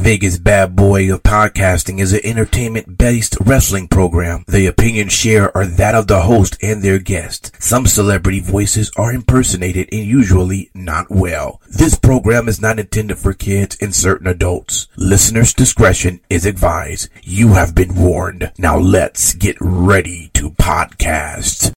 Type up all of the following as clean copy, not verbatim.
Vegas Bad Boy of Podcasting is an entertainment-based wrestling program. The opinions shared are that of the host and their guests. Some celebrity voices are impersonated and usually not well. This program is not intended for kids and certain adults. Listeners' discretion is advised. You have been warned. Now let's get ready to podcast.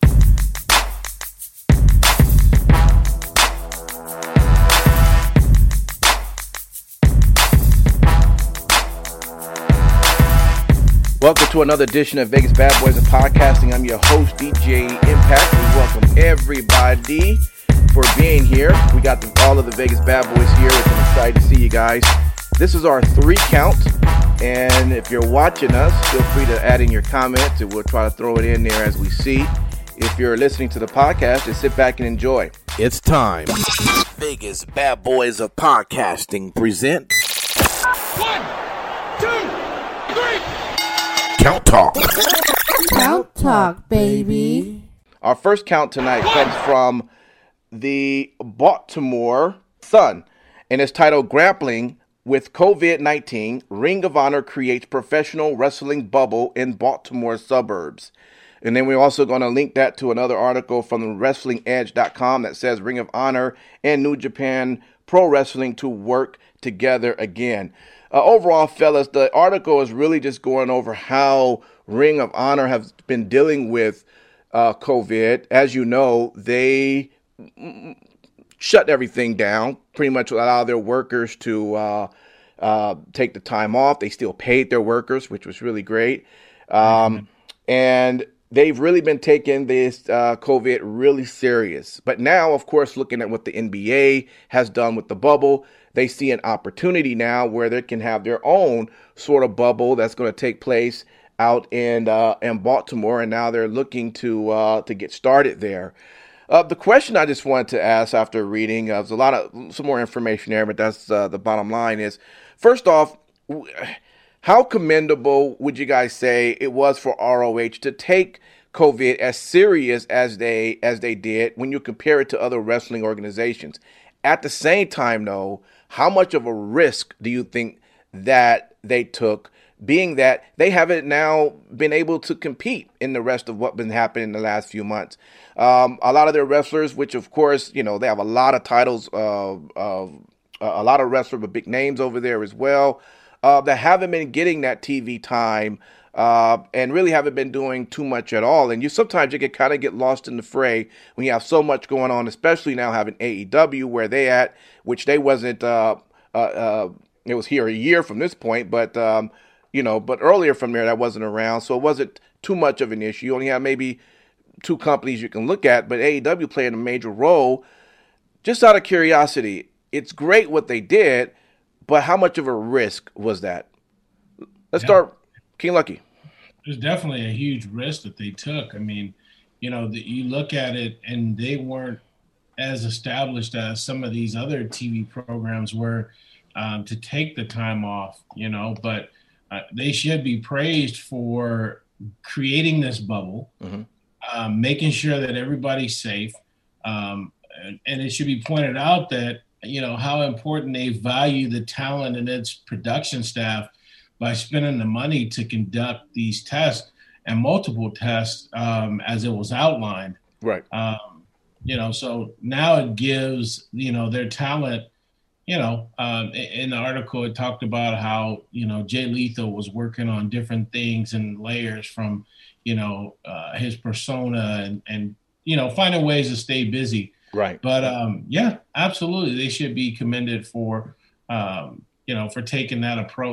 Welcome to another edition of Vegas Bad Boys of Podcasting. I'm your host, DJ Impact. We welcome everybody for being here. We got all of the Vegas Bad Boys here, which I'm excited to see you guys. This is our 3 count, and if you're watching us, feel free to add in your comments, and we'll try to throw it in there as we see. If you're listening to the podcast, just sit back and enjoy. It's time. Vegas Bad Boys of Podcasting present 1, 2, 3. Count Talk. Count Talk, baby. Our first count tonight comes from the Baltimore Sun, and it's titled Grappling with COVID-19, Ring of Honor creates professional wrestling bubble in Baltimore suburbs. And then we're also going to link that to another article from WrestlingEdge.com that says Ring of Honor and New Japan Pro Wrestling to work together again. Overall, fellas, the article is really just going over how Ring of Honor has been dealing with COVID. As you know, they shut everything down, pretty much allowed their workers to take the time off. They still paid their workers, which was really great. And they've really been taking this COVID really serious. But now, of course, looking at what the NBA has done with the bubble, they see an opportunity now where they can have their own sort of bubble that's going to take place out in Baltimore, and now they're looking to get started there. The question I just wanted to ask after reading, there's some more information there, but that's the bottom line is, first off, how commendable would you guys say it was for ROH to take COVID as serious as they did when you compare it to other wrestling organizations? At the same time, though, how much of a risk do you think that they took, being that they haven't now been able to compete in the rest of what's been happening in the last few months? A lot of their wrestlers, which of course, you know, they have a lot of titles, a lot of wrestlers with big names over there as well, that haven't been getting that TV time and really haven't been doing too much at all. And sometimes you can kind of get lost in the fray when you have so much going on, especially now having AEW where they at, which they wasn't, it was here a year from this point, but, but earlier from there that wasn't around. So it wasn't too much of an issue. You only have maybe 2 companies you can look at, but AEW played a major role. Just out of curiosity, it's great what they did, but how much of a risk was that? Let's start, King Lucky. There's definitely a huge risk that they took. I mean, you look at it and they weren't as established as some of these other TV programs were to take the time off, but they should be praised for creating this bubble, making sure that everybody's safe. And it should be pointed out that, how important they value the talent and its production staff by spending the money to conduct these tests and multiple tests as it was outlined. Right. So now it gives, their talent, in the article, it talked about how, Jay Lethal was working on different things and layers from, his persona and finding ways to stay busy. Right. But absolutely. They should be commended for, for taking that approach.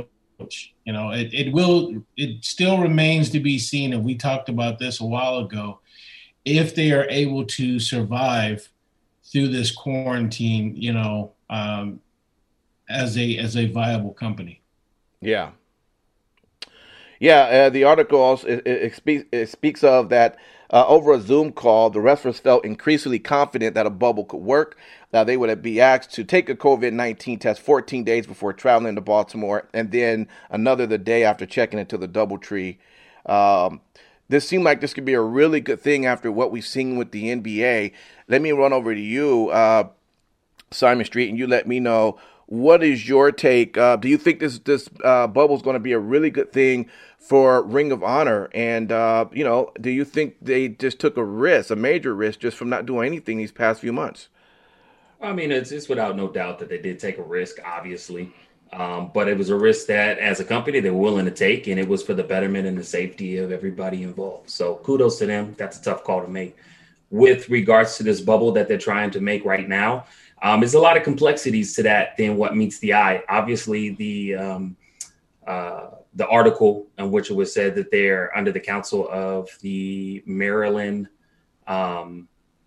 It still remains to be seen. And we talked about this a while ago, if they are able to survive through this quarantine, as a viable company. Yeah. Yeah. The article also it speaks of that over a Zoom call, the wrestlers felt increasingly confident that a bubble could work. Now they would be asked to take a COVID-19 test 14 days before traveling to Baltimore, and then another the day after checking into the DoubleTree. This seemed like this could be a really good thing after what we've seen with the NBA. Let me run over to you, Simon Street, and you let me know what is your take? Do you think this bubble is going to be a really good thing for Ring of Honor? And, do you think they just took a major risk, just from not doing anything these past few months? I mean, it's without no doubt that they did take a risk, obviously. But it was a risk that, as a company, they were willing to take, and it was for the betterment and the safety of everybody involved. So kudos to them. That's a tough call to make. With regards to this bubble that they're trying to make right now, there's a lot of complexities to that than what meets the eye. Obviously, the article in which it was said that they're under the counsel of the Maryland, I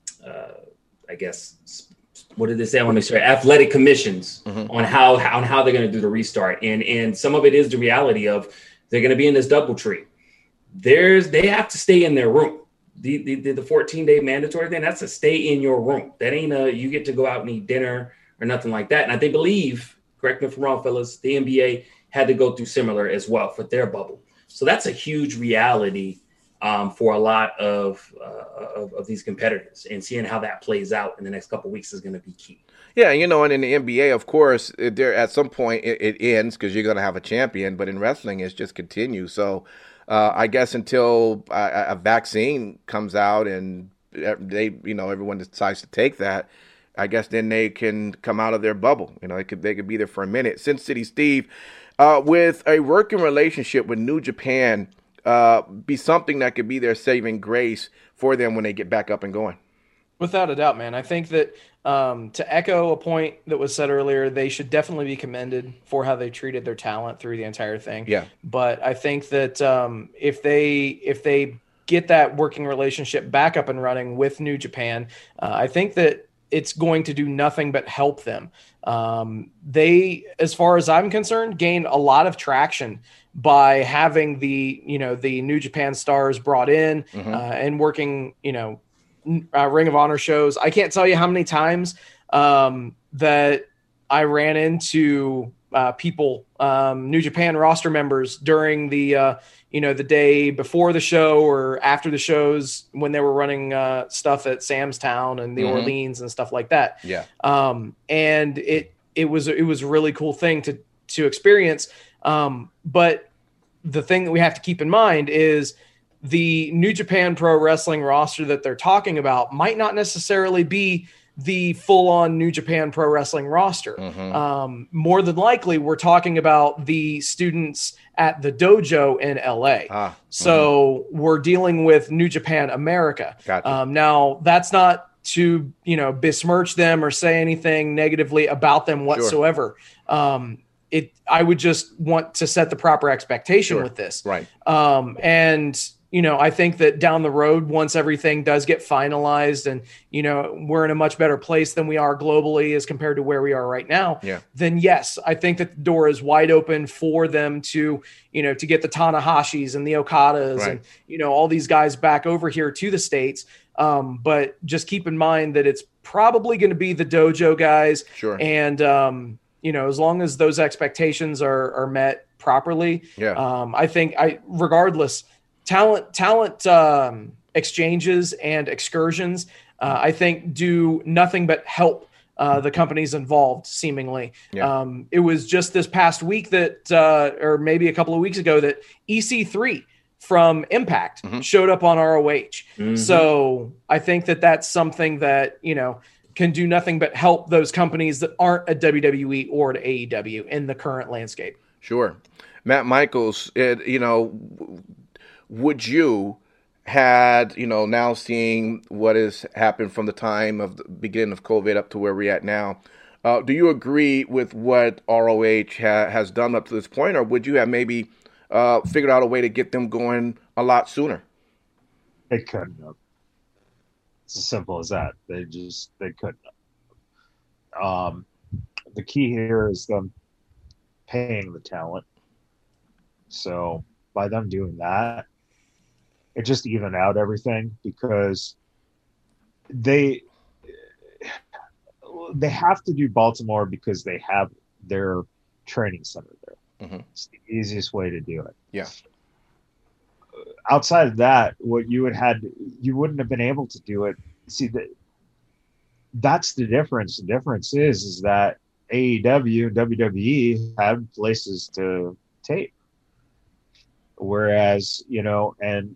guess, what did they say? I want to make sure, athletic commissions on how they're going to do the restart. And some of it is the reality of they're going to be in this double tree. They have to stay in their room. The 14-day mandatory thing, that's to stay in your room. That ain't you get to go out and eat dinner or nothing like that. And I believe, correct me if I'm wrong, fellas, the NBA had to go through similar as well for their bubble. So that's a huge reality for a lot of these competitors, and seeing how that plays out in the next couple of weeks is going to be key. Yeah, and in the NBA, of course, there at some point it ends because you're going to have a champion, but in wrestling, it's just continue. So I guess until a vaccine comes out and everyone decides to take that, I guess then they can come out of their bubble. They could be there for a minute. Sin City Steve, with a working relationship with New Japan, be something that could be their saving grace for them when they get back up and going. Without a doubt, man. I think that to echo a point that was said earlier, they should definitely be commended for how they treated their talent through the entire thing. Yeah. But I think that if they get that working relationship back up and running with New Japan, I think that it's going to do nothing but help them. They, as far as I'm concerned, gained a lot of traction by having the New Japan stars brought in and working, Ring of Honor shows. I can't tell you how many times that I ran into people, New Japan roster members during the day before the show or after the shows when they were running stuff at Sam's Town and the Orleans and stuff like that. Yeah. And it was a really cool thing to experience. But the thing that we have to keep in mind is the New Japan Pro Wrestling roster that they're talking about might not necessarily be the full-on New Japan Pro Wrestling roster. More than likely, we're talking about the students at the dojo in LA. So we're dealing with New Japan America. Gotcha. Now, that's not to besmirch them or say anything negatively about them whatsoever. Sure. I would just want to set the proper expectation with this. Right. I think that down the road, once everything does get finalized and, we're in a much better place than we are globally as compared to where we are right now, then yes, I think that the door is wide open for them to get the Tanahashis and the Okadas and, all these guys back over here to the States. But just keep in mind that it's probably going to be the dojo guys. Sure. And, as long as those expectations are met properly, I think regardless, talent exchanges and excursions, I think do nothing but help the companies involved, seemingly. It was just this past week that, or maybe a couple of weeks ago, that EC3 from Impact showed up on ROH. So I think that that's something that, can do nothing but help those companies that aren't at WWE or at AEW in the current landscape. Sure. Matt Michaels, would you had, now seeing what has happened from the time of the beginning of COVID up to where we're at now, do you agree with what ROH has done up to this point, or would you have maybe figured out a way to get them going a lot sooner? They couldn't have. It's as simple as that. They couldn't have. The key here is them paying the talent. So by them doing that, it just evened out everything, because they have to do Baltimore because they have their training center there. It's the easiest way to do it. Yeah. Outside of that, what you wouldn't have been able to do it. See, that's the difference. The difference is that AEW and WWE had places to tape, whereas and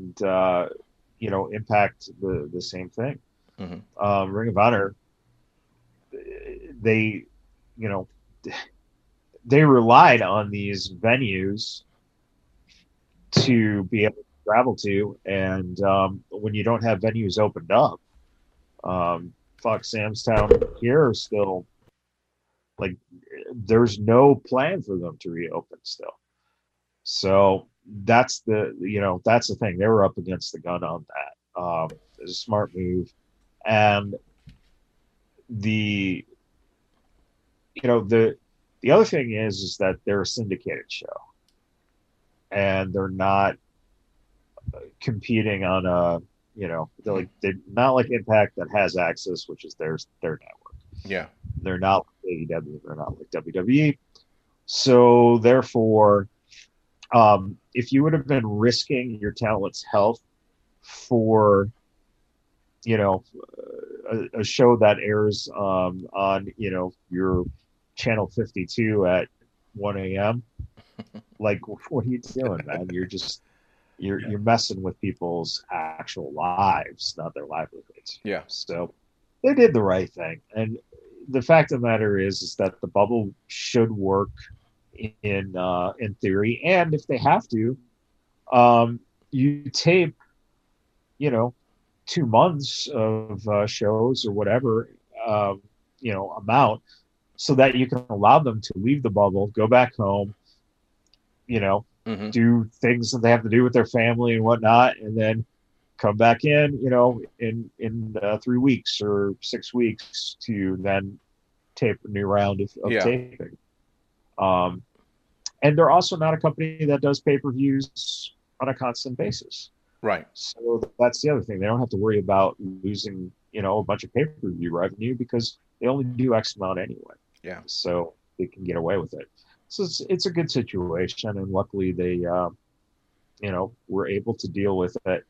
Impact the same thing. Ring of Honor, they relied on these venues to be able to travel to, and when you don't have venues opened up, Sam's Town here are still like there's no plan for them to reopen still. So that's the thing. They were up against the gun on that. It's a smart move, and the other thing is that they're a syndicated show, and they're not competing on they're not like Impact that has Access, which is their network. Yeah, they're not like AEW, they're not like WWE. So therefore, if you would have been risking your talent's health for a show that airs on your channel 52 at 1 a.m. like, what are you doing, man? You're messing with people's actual lives, not their livelihoods. Yeah. So they did the right thing, and the fact of the matter is that the bubble should work in theory, and if they have to, you tape 2 months of shows or whatever amount, so that you can allow them to leave the bubble, go back home, do things that they have to do with their family and whatnot, and then come back in 3 weeks or 6 weeks to then tape a new round of taping. And they're also not a company that does pay-per-views on a constant basis. Right. So that's the other thing. They don't have to worry about losing, a bunch of pay-per-view revenue because they only do X amount anyway. Yeah. So they can get away with it. So it's a good situation, and luckily they, were able to deal with it,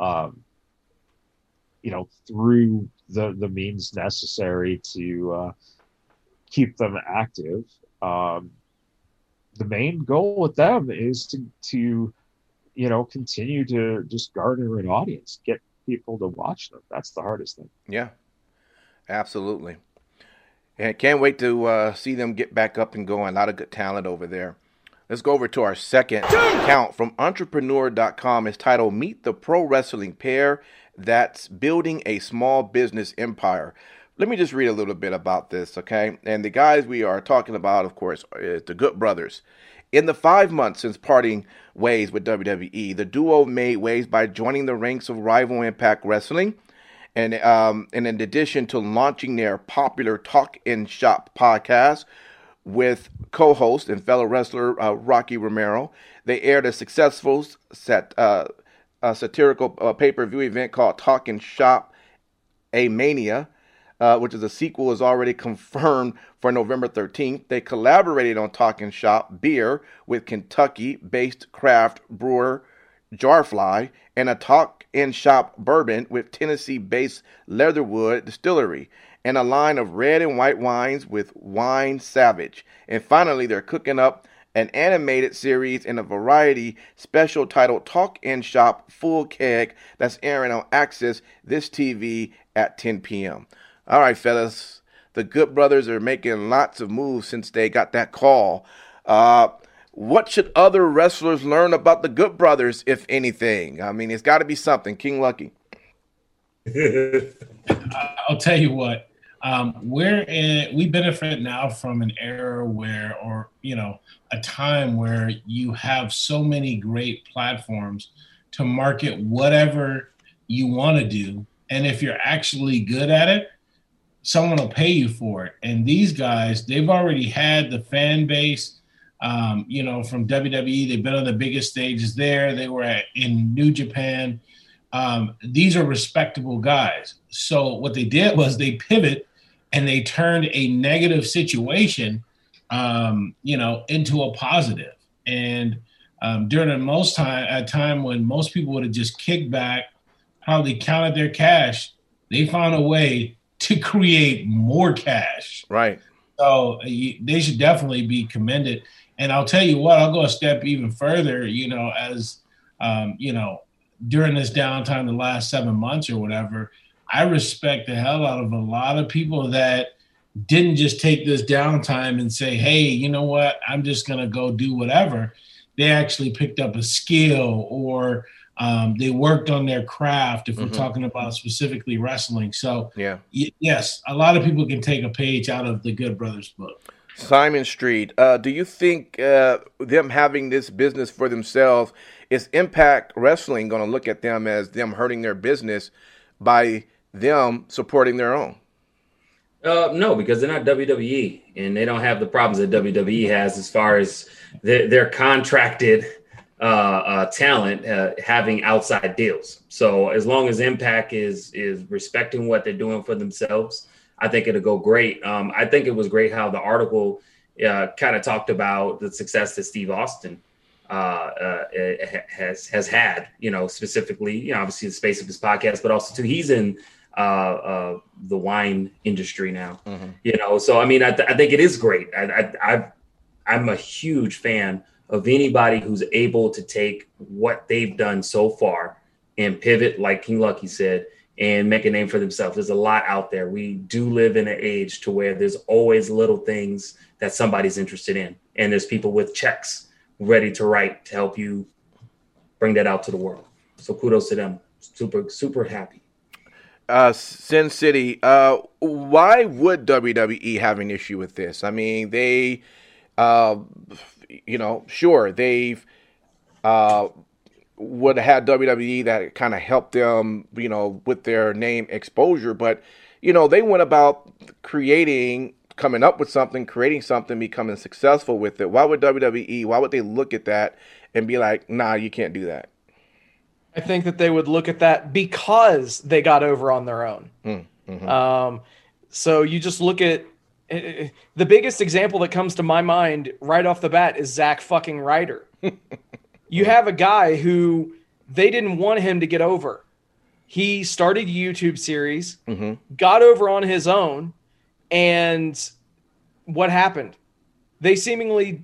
through the means necessary to keep them active. The main goal with them is to continue to just garner an audience, get people to watch them. That's the hardest thing. Yeah, absolutely. And can't wait to see them get back up and going. A lot of good talent over there. Let's go over to our second account from entrepreneur.com. It's titled Meet the Pro Wrestling Pair That's Building a Small Business Empire. Let me just read a little bit about this, okay? And the guys we are talking about, of course, is the Good Brothers. In the 5 months since parting ways with WWE, the duo made waves by joining the ranks of rival Impact Wrestling, and in addition to launching their popular Talk and Shop podcast with co-host and fellow wrestler Rocky Romero. They aired a successful satirical pay-per-view event called Talk and Shop A-Mania, which is a sequel, is already confirmed for November 13th. They collaborated on Talk and Shop Beer with Kentucky-based craft brewer Jarfly, and a Talk and Shop Bourbon with Tennessee-based Leatherwood Distillery, and a line of red and white wines with Wine Savage. And finally, they're cooking up an animated series and a variety special titled Talk and Shop Full Keg that's airing on Access this TV at 10 p.m. All right, fellas, the Good Brothers are making lots of moves since they got that call. What should other wrestlers learn about the Good Brothers, if anything? I mean, it's got to be something. King Lucky. I'll tell you what. We benefit now from an era a time where you have so many great platforms to market whatever you want to do. And if you're actually good at it, someone will pay you for it. And these guys, they've already had the fan base. From WWE, they've been on the biggest stages there. They were in New Japan. These are respectable guys. So what they did was they pivot and they turned a negative situation, into a positive. And during a time when most people would have just kicked back, probably counted their cash, they found a way to create more cash. Right. So they should definitely be commended. And I'll tell you what, I'll go a step even further, as, during this downtime, the last 7 months or whatever, I respect the hell out of a lot of people that didn't just take this downtime and say, hey, you know what, I'm just going to go do whatever. They actually picked up a skill or they worked on their craft, if we're talking about specifically wrestling. So, yes, a lot of people can take a page out of the Good Brothers book. Simon Street, do you think them having this business for themselves, is Impact Wrestling going to look at them as them hurting their business by them supporting their own? No, because they're not WWE, and they don't have the problems that WWE has as far as their contracted talent having outside deals. So as long as Impact is respecting what they're doing for themselves, I think it'll go great. I think it was great how the article kind of talked about the success that Steve Austin has had, specifically, obviously the space of his podcast, but also too, he's in the wine industry now, so I mean, I think it is great. I'm a huge fan of anybody who's able to take what they've done so far and pivot, like King Lucky said, and make a name for themselves. There's a lot out there. We do live in an age to where there's always little things that somebody's interested in, and there's people with checks ready to write to help you bring that out to the world. So kudos to them. Super, super happy. Sin City, why would WWE have an issue with this? I mean, they, sure, they've would have had WWE that kind of helped them, with their name exposure, but, they went about coming up with something, creating something, becoming successful with it. Why would they look at that and be like, nah, you can't do that? I think that they would look at that because they got over on their own. So you just look at the biggest example that comes to my mind right off the bat is Zack fucking Ryder. You have a guy who they didn't want him to get over. He started a YouTube series, got over on his own, and what happened? They seemingly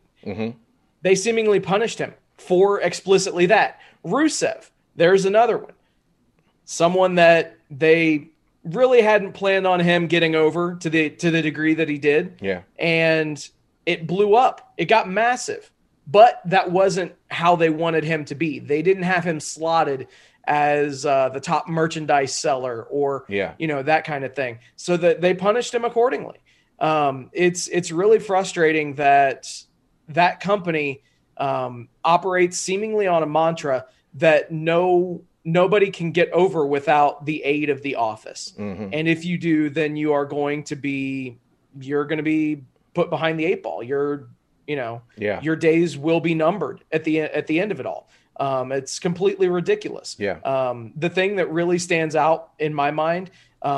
punished him for explicitly that. Rusev. There's another one. Someone that they really hadn't planned on him getting over to the degree that he did. Yeah. And it blew up. It got massive. But that wasn't how they wanted him to be. They didn't have him slotted as the top merchandise seller or that kind of thing. So that they punished him accordingly. It's really frustrating that company operates seemingly on a mantra that nobody can get over without the aid of the office. And if you do, then you're going to be put behind the eight ball. Your days will be numbered at the end of it all. It's completely ridiculous. The thing that really stands out in my mind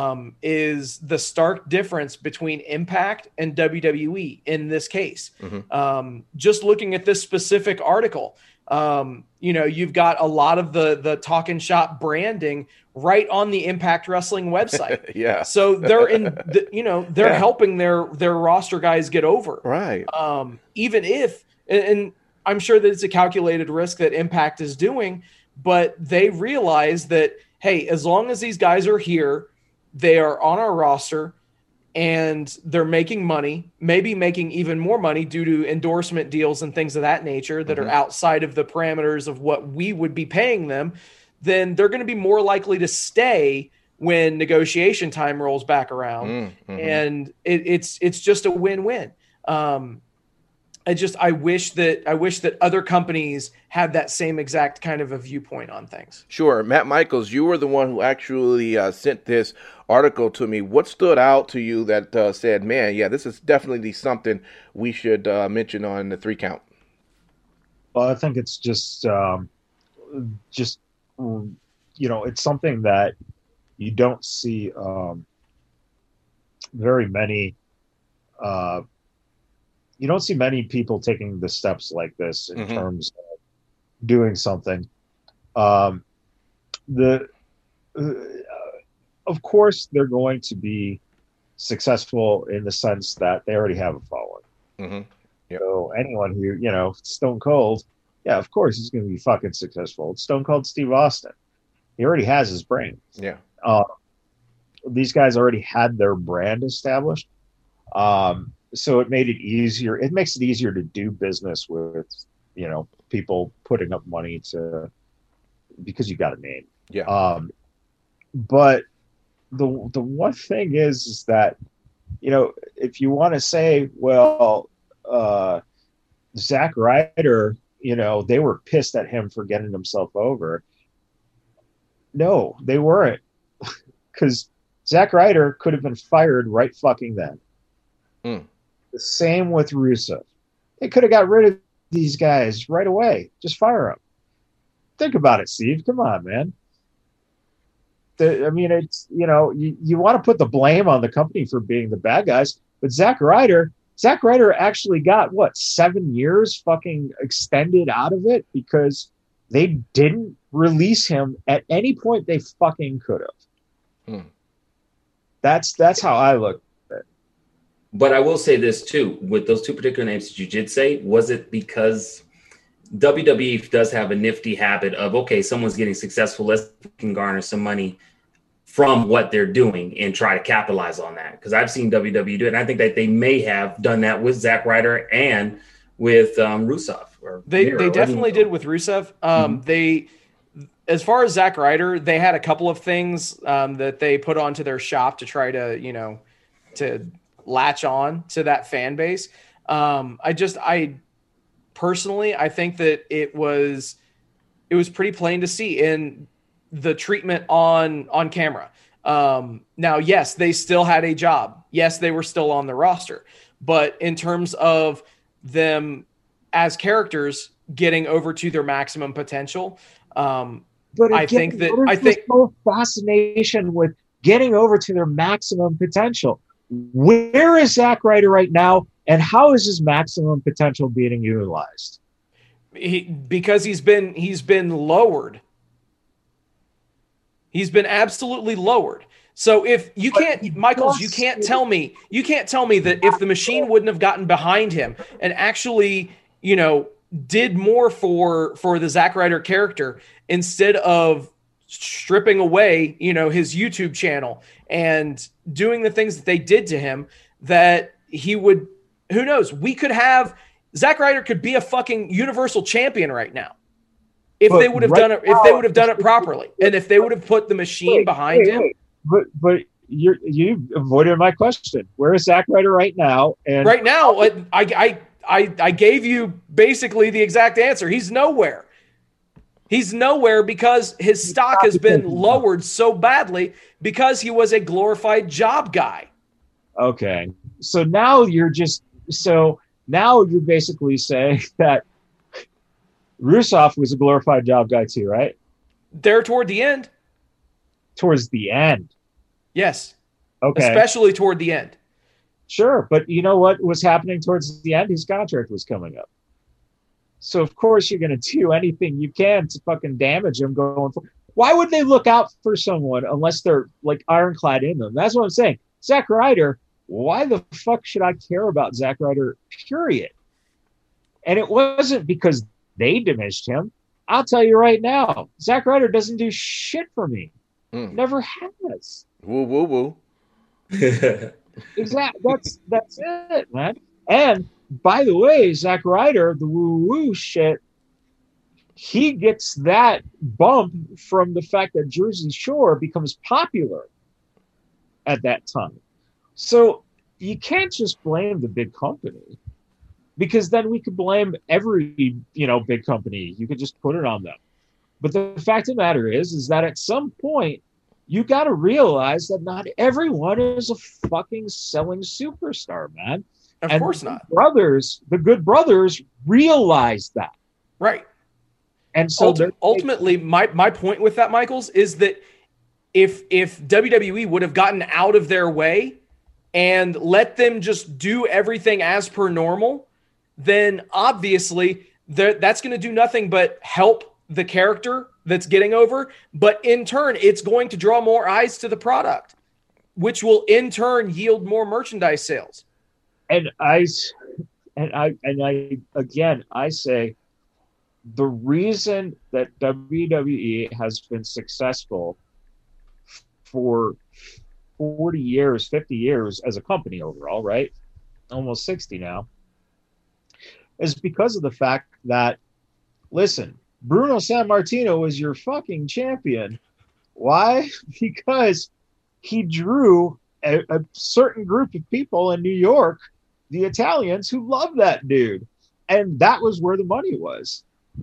is the stark difference between Impact and WWE in this case. Just looking at this specific article, you've got a lot of the Talkin' Shop branding right on the Impact Wrestling website. So they're helping their roster guys get over. Right. Even if, and I'm sure that it's a calculated risk that Impact is doing, but they realize that, hey, as long as these guys are here, they are on our roster, and they're making money, maybe making even more money due to endorsement deals and things of that nature that are outside of the parameters of what we would be paying them, then they're going to be more likely to stay when negotiation time rolls back around. And it's just a win-win. I wish that other companies had that same exact kind of a viewpoint on things. Sure. Matt Michaels, you were the one who actually sent this article to me. What stood out to you that said, man, yeah, this is definitely something we should mention on the 3 count? Well, I think it's just it's something that you don't see very many you don't see many people taking the steps like this in terms of doing something. Of course, they're going to be successful in the sense that they already have a following. Mm-hmm. Yep. So anyone who, Stone Cold, yeah, of course he's going to be fucking successful. It's Stone Cold Steve Austin. He already has his brand. Yeah. These guys already had their brand established. So it made it easier. It makes it easier to do business with, people putting up money because you got a name. Yeah. But the one thing is that, if you want to say, well, Zack Ryder, they were pissed at him for getting himself over. No, they weren't. Because Zack Ryder could have been fired right fucking then. The same with Rusev. They could have got rid of these guys right away. Just fire them. Think about it, Steve. Come on, man. It's, you want to put the blame on the company for being the bad guys, but Zack Ryder actually got 7 years fucking extended out of it because they didn't release him at any point they fucking could have. That's how I look at it. But I will say this too, with those two particular names that you did say, was it because WWE does have a nifty habit of, okay, someone's getting successful, let's garner some money from what they're doing and try to capitalize on that. Because I've seen WWE do it, and I think that they may have done that with Zack Ryder and with Rusev. They definitely did with Rusev. They, as far as Zack Ryder, they had a couple of things that they put onto their shop to try to, to latch on to that fan base. I personally, I think that it was pretty plain to see in the treatment on camera. Now, yes, they still had a job. Yes, they were still on the roster, but in terms of them as characters getting over to their maximum potential, but I think whole fascination with getting over to their maximum potential. Where is Zack Ryder right now, and how is his maximum potential being utilized? Because he's been lowered. He's been absolutely lowered. So if you can't, Michaels, you can't tell me that if the Machine wouldn't have gotten behind him and actually, did more for the Zack Ryder character instead of stripping away, his YouTube channel and doing the things that they did to him, that he would, who knows, Zack Ryder could be a fucking Universal Champion right now. If they would have done it properly, and if they would have put the Machine behind him. But you avoided my question. Where is Zack Ryder right now? And right now, I gave you basically the exact answer. He's nowhere. He's nowhere because his stock has been lowered so badly because he was a glorified job guy. Okay, so now you're basically saying that Rusev was a glorified job guy too, right? There toward the end. Towards the end. Yes. Okay. Especially toward the end. Sure, but you know what was happening towards the end? His contract was coming up. So of course you're going to do anything you can to fucking damage him going forward. Why would they look out for someone unless they're like ironclad in them? That's what I'm saying. Zack Ryder, why the fuck should I care about Zack Ryder, period? And it wasn't because they diminished him. I'll tell you right now, Zack Ryder doesn't do shit for me. Never has. Woo, woo, woo. Exactly. That's it, man. And by the way, Zack Ryder, the woo-woo shit, he gets that bump from the fact that Jersey Shore becomes popular at that time. So you can't just blame the big company, because then we could blame every, big company. You could just put it on them. But the fact of the matter is that at some point, you got to realize that not everyone is a fucking selling superstar, man. Of course not. The Good Brothers realized that. Right. And so ultimately, my point with that, Michaels, is that if WWE would have gotten out of their way and let them just do everything as per normal, then obviously that's going to do nothing but help the character that's getting over. But in turn, it's going to draw more eyes to the product. which will in turn yield more merchandise sales. And I say the reason that WWE has been successful for 40 years, 50 years as a company overall, right? Almost 60 now, is because of the fact that, listen, Bruno Sammartino is your fucking champion. Why? Because he drew a certain group of people in New York, the Italians, who love that dude. And that was where the money was.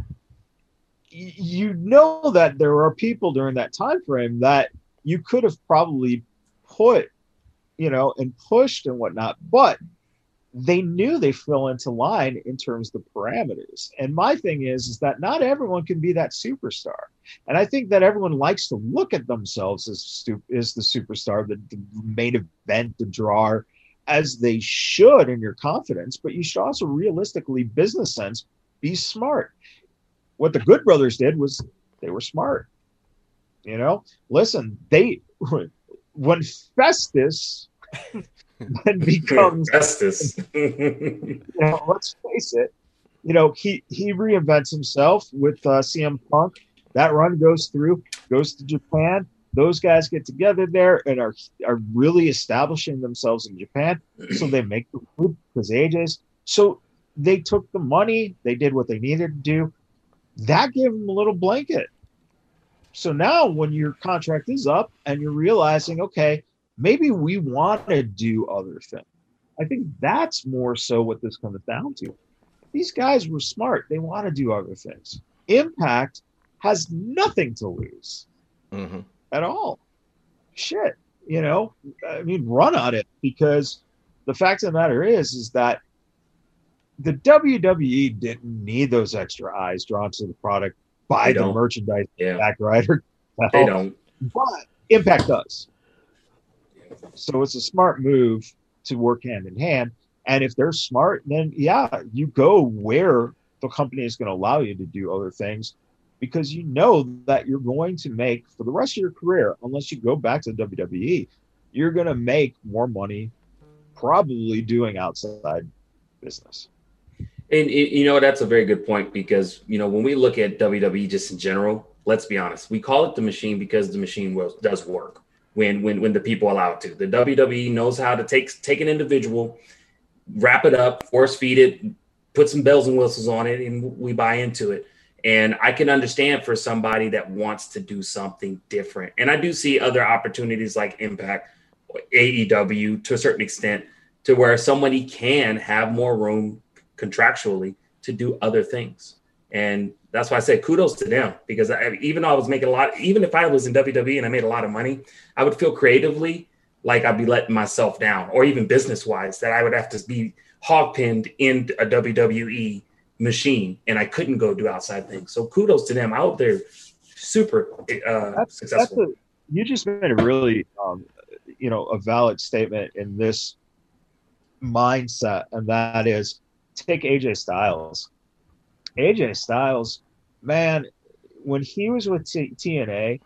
You know that there are people during that time frame that you could have probably put, and pushed and whatnot, but they knew they fell into line in terms of the parameters. And my thing is that not everyone can be that superstar. And I think that everyone likes to look at themselves as the superstar, the main event, the draw, as they should in your confidence, but you should also realistically, business sense, be smart. What the Good Brothers did was they were smart. Listen, when Festus then becomes Festus, let's face it, he reinvents himself with CM Punk. That run goes to Japan. Those guys get together there and are really establishing themselves in Japan. So they make the food because AJ's. So they took the money. They did what they needed to do. That gave them a little blanket. So now when your contract is up and you're realizing, okay, maybe we want to do other things. I think that's more so what this comes down to. These guys were smart. They want to do other things. Impact has nothing to lose at all. Shit, run on it, because the fact of the matter is that the WWE didn't need those extra eyes drawn to the product by the merchandise back, right? They don't. But Impact does. So it's a smart move to work hand in hand. And if they're smart, then you go where the company is going to allow you to do other things, because you know that you're going to make, for the rest of your career, unless you go back to the WWE, you're going to make more money probably doing outside business. And that's a very good point, because when we look at WWE just in general, let's be honest, we call it the machine because the machine does work when the people allow it to. The WWE knows how to take an individual, wrap it up, force feed it, put some bells and whistles on it, and we buy into it. And I can understand for somebody that wants to do something different. And I do see other opportunities like Impact, AEW to a certain extent, to where somebody can have more room contractually to do other things. And that's why I say kudos to them, because even though I was making even if I was in WWE and I made a lot of money, I would feel creatively like I'd be letting myself down, or even business wise, that I would have to be hog pinned in a WWE machine and I couldn't go do outside things. So kudos to them. I hope they're super successful. You just made a really, a valid statement in this mindset, and that is, take AJ Styles. AJ Styles, man, when he was with TNA,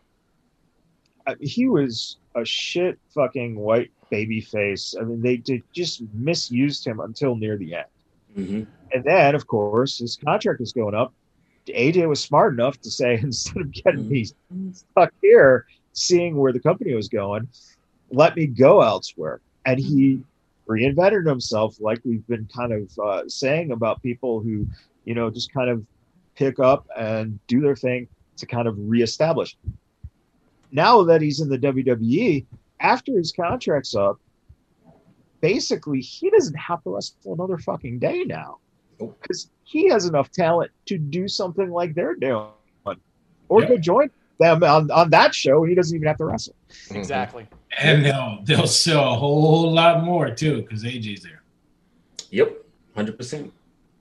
he was a shit fucking white baby face. I mean, they just misused him until near the end. Mm-hmm. And then, of course, his contract was going up. AJ was smart enough to say, instead of getting me stuck here, seeing where the company was going, let me go elsewhere. And he reinvented himself, like we've been kind of saying about people who, just kind of pick up and do their thing to kind of reestablish. Now that he's in the WWE, after his contract's up, basically he doesn't have to wrestle another fucking day now, because he has enough talent to do something like they're doing, or go join them on that show. He doesn't even have to wrestle. Exactly. And they'll sell a whole lot more too, because AJ's there. Yep, 100%.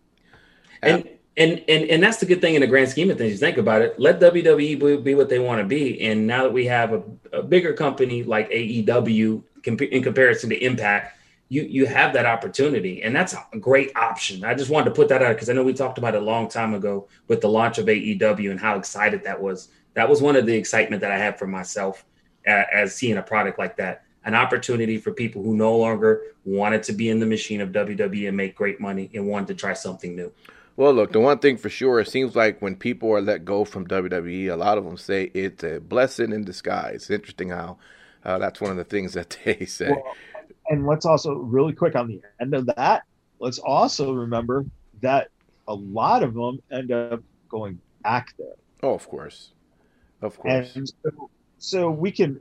And that's the good thing in the grand scheme of things. You think about it. Let WWE be what they want to be. And now that we have a bigger company like AEW in comparison to Impact, you have that opportunity, and that's a great option. I just wanted to put that out because I know we talked about it a long time ago with the launch of AEW and how excited that was. That was one of the excitement that I had for myself as seeing a product like that. an opportunity for people who no longer wanted to be in the machine of WWE and make great money and wanted to try something new. Well, look, the one thing for sure, it seems like when people are let go from WWE, a lot of them say it's a blessing in disguise. It's interesting how that's one of the things that they say. Well, and let's also, really quick on the end of that, let's also remember that a lot of them end up going back there. Oh, of course. Of course. And so we can,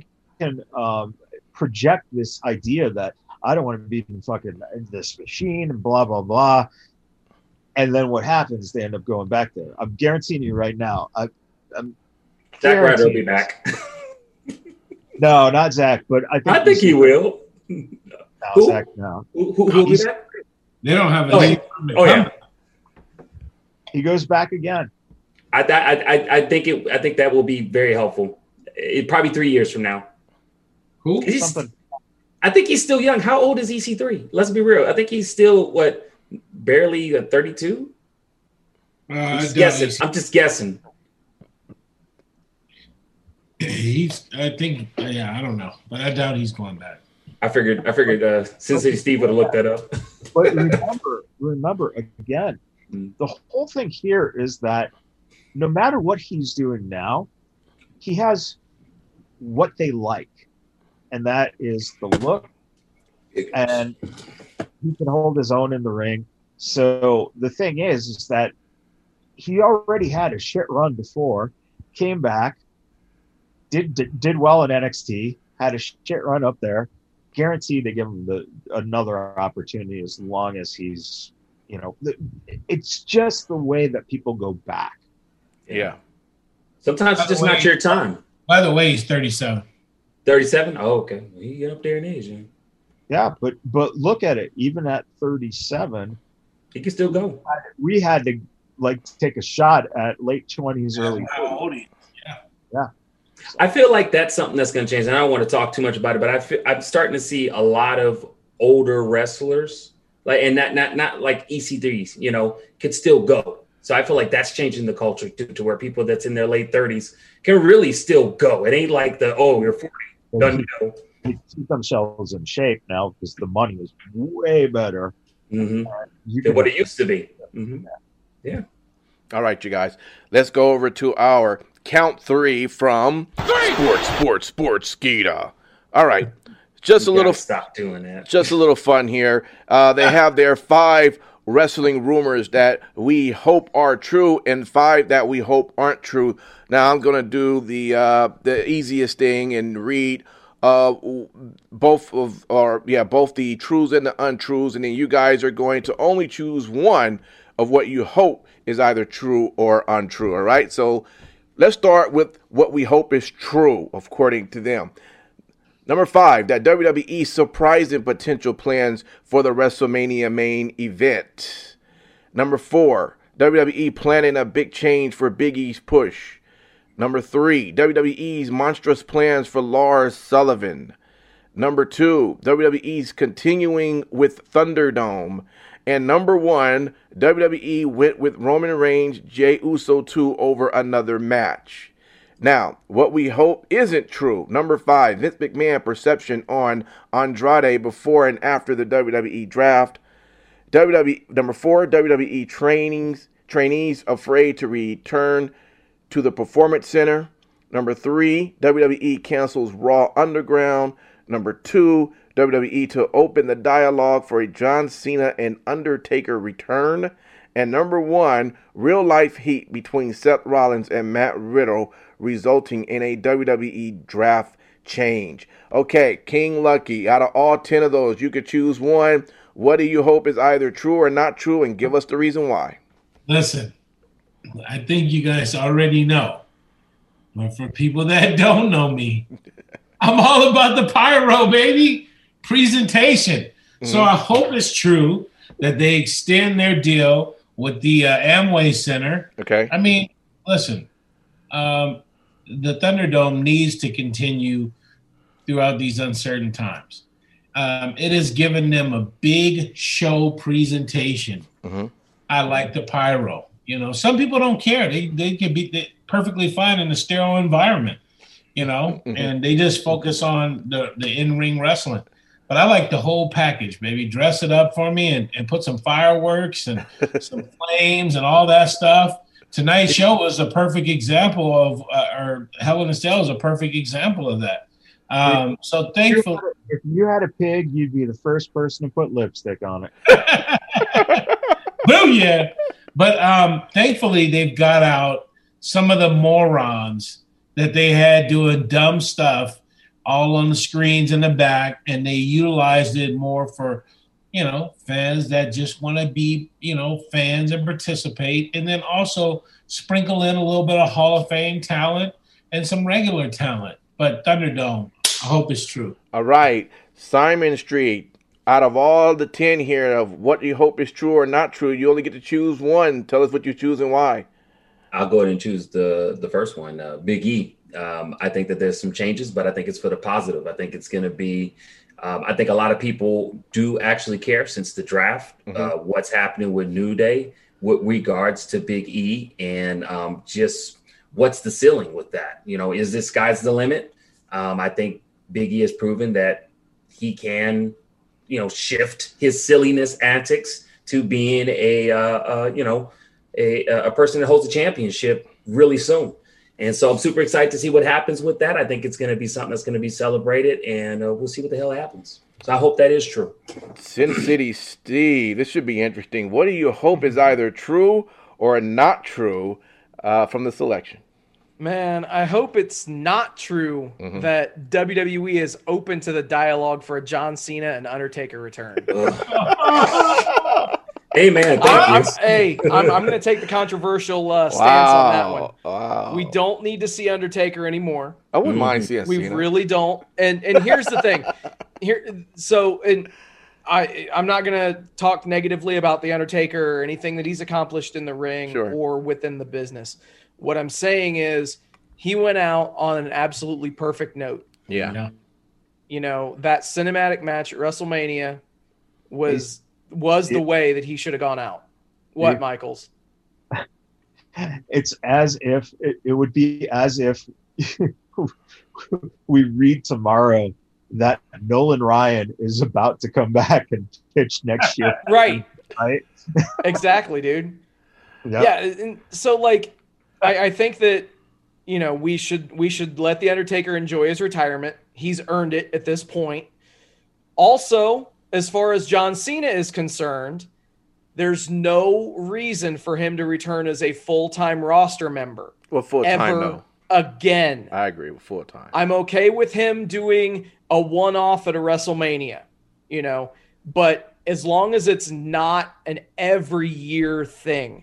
project this idea that I don't want to be in fucking this machine and blah, blah, blah. And then what happens? They end up going back there. I'm guaranteeing you right now. I'm Zack Ryder will be back. No, not Zach, but I think he will. No, Who? Zach, no. Who will be back? They don't have yeah. He goes back again. I think that will be very helpful. Probably 3 years from now. Who? I think he's still young. How old is EC3? Let's be real. I think he's still barely 32. I'm just guessing. I don't know, but I doubt he's going back. I figured Sensei Steve would have looked that up. But remember again, the whole thing here is that no matter what he's doing now, he has what they like, and that is the look, and he can hold his own in the ring. So the thing is that he already had a shit run before, came back, did well in NXT, had a shit run up there. Guaranteed they give him another opportunity as long as he's, it's just the way that people go back. Yeah. Sometimes it's just not your time. By the way, he's 37. 37? Oh, okay. He get up there in age. Yeah, but look at it. Even at 37, he can still go. We had to take a shot at late 20s, early 40s. Yeah. I feel like that's something that's going to change. And I don't want to talk too much about it, but I'm starting to see a lot of older wrestlers, and not like EC3s, could still go. So I feel like that's changing the culture to where people that's in their late 30s can really still go. It ain't like you're 40, done go. They keep themselves in shape now because the money is way better than what it used to be. Mm-hmm. Yeah. All right, you guys. Let's go over to our count 3 from Sports Skeeta. All right. Stop doing that. Just a little fun here. They have their 5 wrestling rumors that we hope are true and 5 that we hope aren't true. Now I'm going to do the easiest thing and read both the truths and the untruths, and then you guys are going to only choose one of what you hope is either true or untrue. All right, so let's start with what we hope is true according to them. Number 5, that WWE surprising potential plans for the WrestleMania main event. Number 4, WWE planning a big change for Big E's push. Number 3, WWE's monstrous plans for Lars Sullivan. Number 2, WWE's continuing with Thunderdome. And number 1, WWE went with Roman Reigns, Jey Uso 2 over another match. Now, what we hope isn't true. Number 5, Vince McMahon perception on Andrade before and after the WWE draft. Number 4, WWE trainees afraid to return to the Performance Center. Number 3, WWE cancels Raw Underground. Number 2, WWE to open the dialogue for a John Cena and Undertaker return. And number 1, real life heat between Seth Rollins and Matt Riddle resulting in a WWE draft change. Okay, King Lucky, out of all 10 of those, you could choose one. What do you hope is either true or not true, and give us the reason why? Listen, I think you guys already know. But for people that don't know me, I'm all about the pyro, baby. Presentation. Mm-hmm. So I hope it's true that they extend their deal with the Amway Center. Okay. I mean, listen, the Thunderdome needs to continue throughout these uncertain times. It has given them a big show presentation. Mm-hmm. I like the pyro. Some people don't care. They can be perfectly fine in a sterile environment. and they just focus on the in-ring wrestling. But I like the whole package, baby. Dress it up for me and put some fireworks and some flames and all that stuff. Tonight's show was a perfect example of, or Hell in a Cell is a perfect example of that. So thankful. If you had a pig, you'd be the first person to put lipstick on it. Boom, yeah. But thankfully, they've got out some of the morons that they had doing dumb stuff all on the screens in the back, and they utilized it more for, fans that just want to be, fans and participate, and then also sprinkle in a little bit of Hall of Fame talent and some regular talent. But Thunderdome, I hope it's true. All right, Simon Street. Out of all the 10 here of what you hope is true or not true, you only get to choose one. Tell us what you choose and why. I'll go ahead and choose the first one, Big E. I think that there's some changes, but I think it's for the positive. I think it's going to be I think a lot of people do actually care since the draft, what's happening with New Day with regards to Big E and just what's the ceiling with that? Is this sky's the limit? I think Big E has proven that he can, shift his silliness antics to being a person that holds a championship really soon. And so I'm super excited to see what happens with that. I think it's going to be something that's going to be celebrated, and we'll see what the hell happens. So I hope that is true. Sin City Steve, this should be interesting. What do you hope is either true or not true from the selection? Man, I hope it's not true that WWE is open to the dialogue for a John Cena and Undertaker return. Hey, man, thank you. I'm going to take the controversial stance on that one. Wow. We don't need to see Undertaker anymore. I wouldn't mind seeing We Cena. really don't. And here's the thing. I'm not going to talk negatively about the Undertaker or anything that he's accomplished in the ring or within the business. What I'm saying is he went out on an absolutely perfect note. Yeah. That cinematic match at WrestleMania was the way that he should have gone out. What, Michaels? It's as if it would be as if we read tomorrow that Nolan Ryan is about to come back and pitch next year. Right. Right. Exactly, dude. Yep. Yeah. And so I think that, we should let the Undertaker enjoy his retirement. He's earned it at this point. Also, as far as John Cena is concerned, there's no reason for him to return as a full-time roster member. Well, full-time, though. Again. I agree with full-time. I'm okay with him doing a one-off at a WrestleMania, but as long as it's not an every year thing.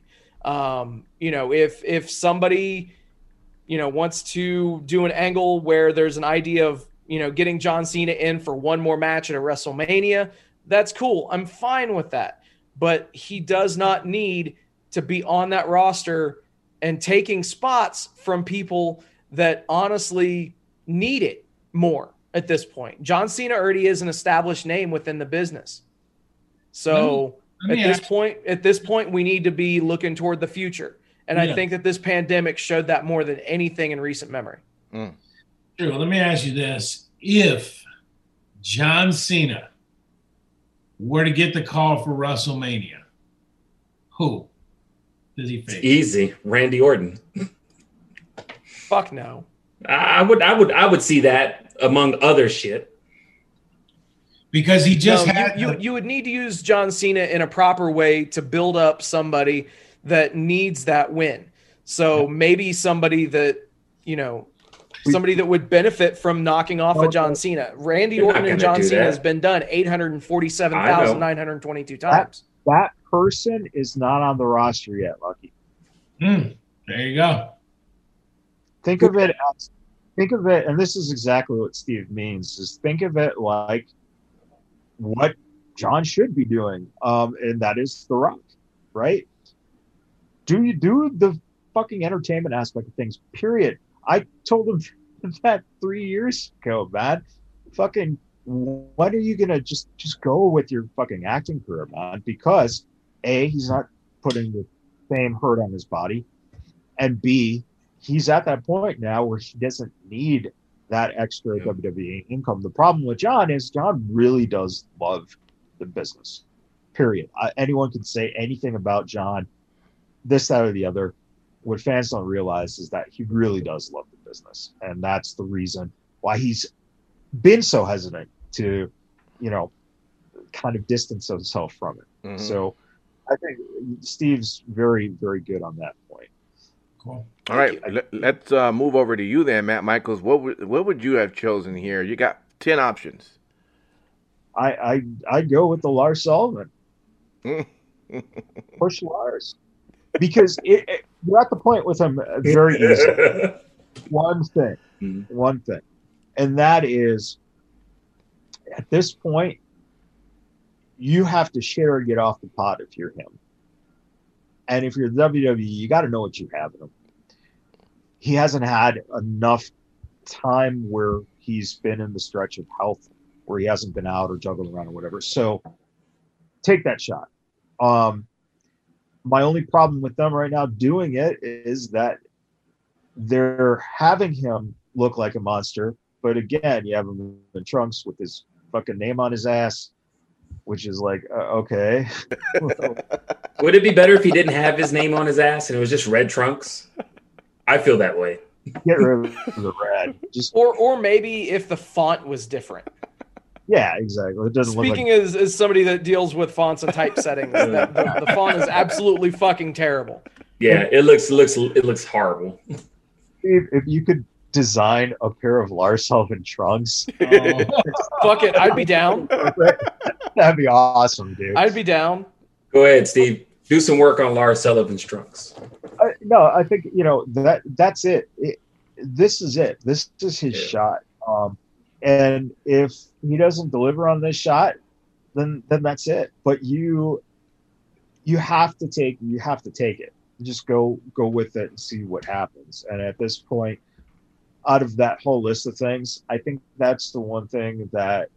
If somebody, wants to do an angle where there's an idea of, getting John Cena in for one more match at a WrestleMania, that's cool. I'm fine with that. But he does not need to be on that roster and taking spots from people that honestly need it more at this point. John Cena already is an established name within the business. So at this point, we need to be looking toward the future. And I think that this pandemic showed that more than anything in recent memory. Sure. Let me ask you this. If John Cena were to get the call for WrestleMania, who does he face? It's easy. Randy Orton. Fuck no. I would see that among other shit. Because he just you would need to use John Cena in a proper way to build up somebody that needs that win. So maybe somebody that, somebody that would benefit from knocking off a John Cena. Randy Orton and John Cena has been done 847,922 times. That person is not on the roster yet, Lucky. There you go. Think of it, and this is exactly what Steve means, is think of it like what John should be doing, and that is The Rock, right? Do you do the fucking entertainment aspect of things, period. I told him that 3 years ago, man. Fucking, when are you gonna just go with your fucking acting career, man? Because A, he's not putting the same hurt on his body, and B, he's at that point now where he doesn't need that extra WWE income. The problem with John is John really does love the business, period. Anyone can say anything about John, this, that, or the other. What fans don't realize is that he really does love the business. And that's the reason why he's been so hesitant to, kind of distance himself from it. Mm-hmm. So I think Steve's very, very good on that point. Cool. All right, let's move over to you then, Matt Michaels. What would you have chosen here? You got 10 options. I'd go with the Lars Sullivan. Push Lars. Because you're at the point with him very easy. One thing. And that is, at this point, you have to share and get off the pot if you're him. And if you're WWE, you got to know what you have in him. He hasn't had enough time where he's been in the stretch of health where he hasn't been out or juggling around or whatever. So take that shot. My only problem with them right now doing it is that they're having him look like a monster. But again, you have him in trunks with his fucking name on his ass, which is like, okay. Would it be better if he didn't have his name on his ass and it was just red trunks? I feel that way. Get rid of the red. Or maybe if the font was different. Yeah, exactly. It doesn't Speaking look like... as somebody that deals with fonts and typesettings, the font is absolutely fucking terrible. Yeah, it looks horrible. If you could design a pair of Lars Sullivan trunks, fuck it, I'd be down. That'd be awesome, dude. I'd be down. Go ahead, Steve. Do some work on Lars Sullivan's trunks. No, I think that's it. This is it. This is his shot. And if he doesn't deliver on this shot, then that's it. But you have to take it. Just go with it and see what happens. And at this point, out of that whole list of things, I think that's the one thing that,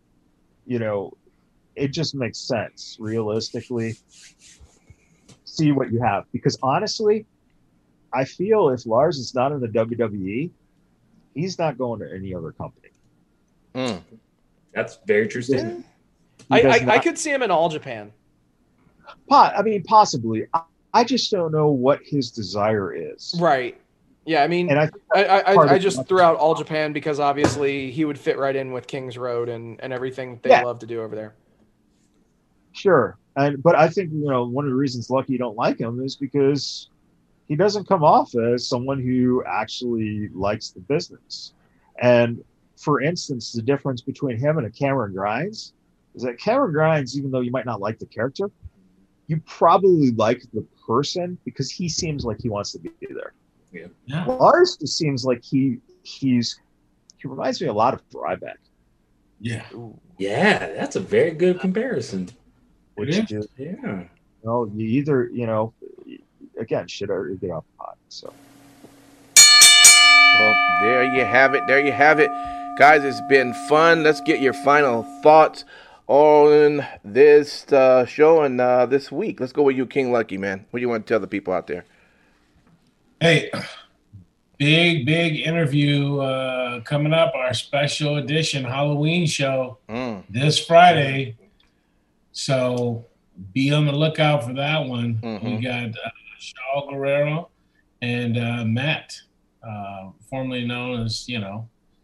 it just makes sense realistically. See what you have, because honestly, I feel if Lars is not in the WWE, he's not going to any other company. That's very true statement. I could see him in All Japan. Possibly. I just don't know what his desire is. Right. Yeah, I mean, and I just threw out All Japan because obviously he would fit right in with Kings Road and everything they love to do over there. Sure. But I think, one of the reasons Lucky don't like him is because he doesn't come off as someone who actually likes the business. And for instance, the difference between him and a Cameron Grimes is that Cameron Grimes, even though you might not like the character, you probably like the person because he seems like he wants to be there. Yeah. Lars just seems like he reminds me a lot of Ryback. Yeah. Yeah, that's a very good comparison. You either, again, shit or get off the pot. So. Well, there you have it. Guys, it's been fun. Let's get your final thoughts on this show and this week. Let's go with you, King Lucky, man. What do you want to tell the people out there? Hey, big interview coming up, our special edition Halloween show this Friday. So be on the lookout for that one. Mm-hmm. We got Shaul Guerrero and Matt, formerly known as, the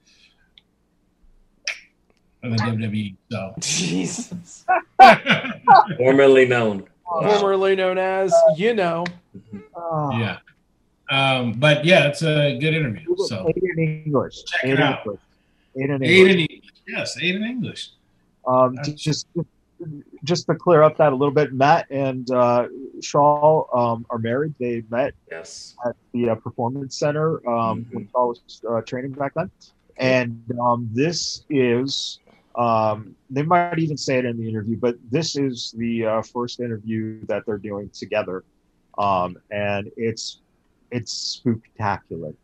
WWE. So. Jesus. Formerly known. Formerly known as, Yeah. But yeah, it's a good interview. So 8 in English. Check it out. 8 in English. Yes, 8 in English. Just to clear up that a little bit, Matt and Shaul are married. They met at the Performance Center when Shaul was training back then. And this is, they might even say it in the interview, but this is the first interview that they're doing together. And it's spooktacular.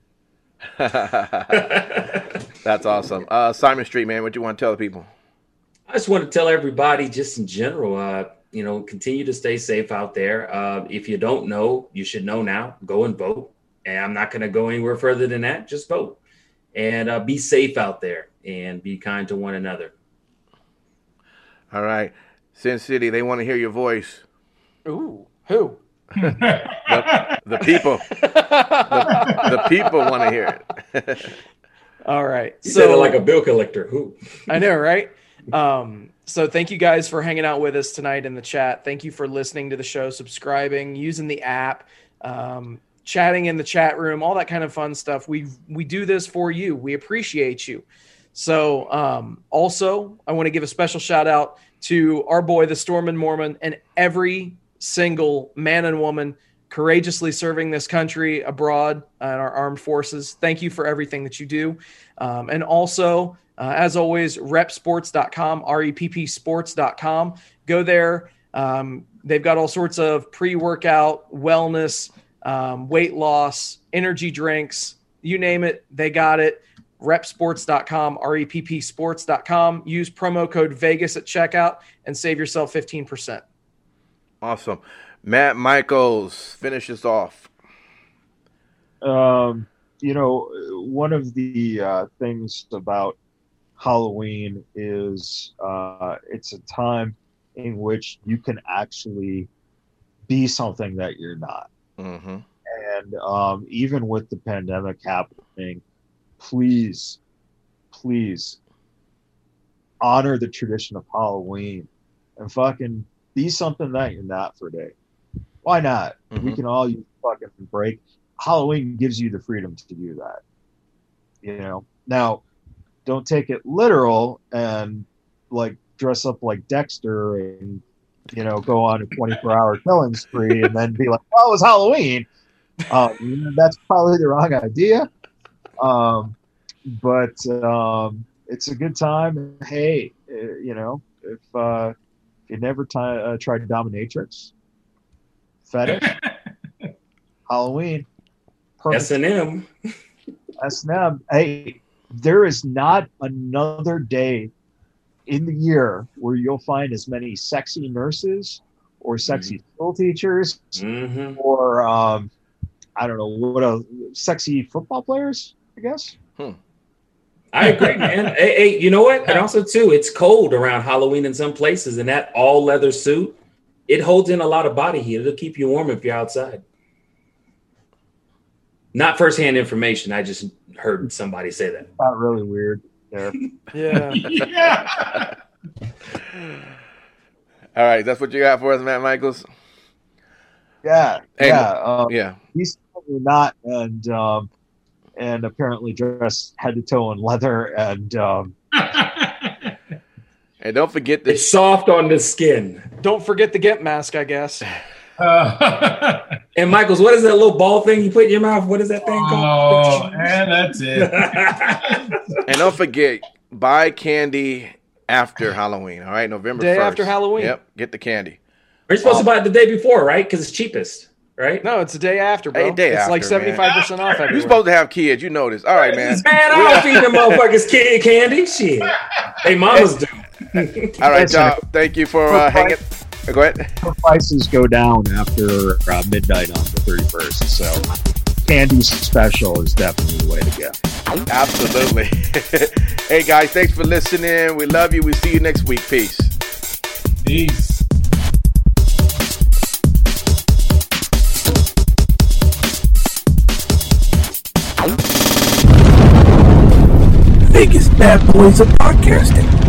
That's awesome. Simon Street, man, what do you want to tell the people? I just want to tell everybody just in general, continue to stay safe out there. If you don't know, you should know now. Go and vote. And I'm not going to go anywhere further than that. Just vote. and be safe out there and be kind to one another. All right. Sin City, they want to hear your voice. Ooh, who? The people. The people want to hear it. All right. You said it like a bill collector. Who? I know, right? So thank you guys for hanging out with us tonight in the chat. Thank you for listening to the show, subscribing, using the app, chatting in the chat room, all that kind of fun stuff. We do this for you. We appreciate you. So also, I want to give a special shout out to our boy, the Stormin' Mormon, and every single man and woman courageously serving this country abroad in our armed forces. Thank you for everything that you do. And also, as always, repsports.com, reppsports.com. Go there. They've got all sorts of pre-workout, wellness, weight loss, energy drinks, you name it, they got it. Repsports.com, reppsports.com. Use promo code Vegas at checkout and save yourself 15%. Awesome. Matt Michaels, finish us off. One of the things about Halloween is it's a time in which you can actually be something that you're not. Mm-hmm. And even with the pandemic happening, please honor the tradition of Halloween and fucking be something that you're not for a day. Why not? Mm-hmm. We can all use a fucking break. Halloween gives you the freedom to do that. Now, don't take it literal and like dress up like Dexter and go on a 24-hour killing spree and then be like, "Oh, it was Halloween." That's probably the wrong idea. But it's a good time. Hey, if you never tried dominatrix, fetish, Halloween, S&M. S&M. Hey, there is not another day in the year where you'll find as many sexy nurses or sexy school teachers or I don't know what sexy football players, I guess. I agree, man. Hey, you know what? And also too, it's cold around Halloween in some places, and that all leather suit, it holds in a lot of body heat. It'll keep you warm if you're outside. Not firsthand information. I just heard somebody say that. Not really weird. Yeah. Yeah. All right, that's what you got for us, Matt Michaels. Yeah. Yeah. He's not, and apparently dressed head to toe in leather, and and don't forget this. It's soft on the skin. Don't forget the Gimp mask, I guess. And Michaels, what is that little ball thing you put in your mouth? What is that thing called? Oh, and that's it. And don't forget, buy candy after Halloween. All right, November 1st. Day after Halloween. Yep, get the candy. We're supposed to buy it the day before, right? Because it's cheapest, right? No, it's the day after, bro. Hey, day it's after, like 75% off everywhere. You're supposed to have kids. You know this. All right, man. Man, I don't feed them motherfuckers kid candy. Shit. Hey, mamas do. All right, y'all. Thank you for hanging. Go ahead. The prices go down after midnight on the 31st, so candy special is definitely the way to go. Absolutely. Hey, guys, thanks for listening. We love you. We'll see you next week. Peace. Peace. Vegas Bad Boys of Podcasting.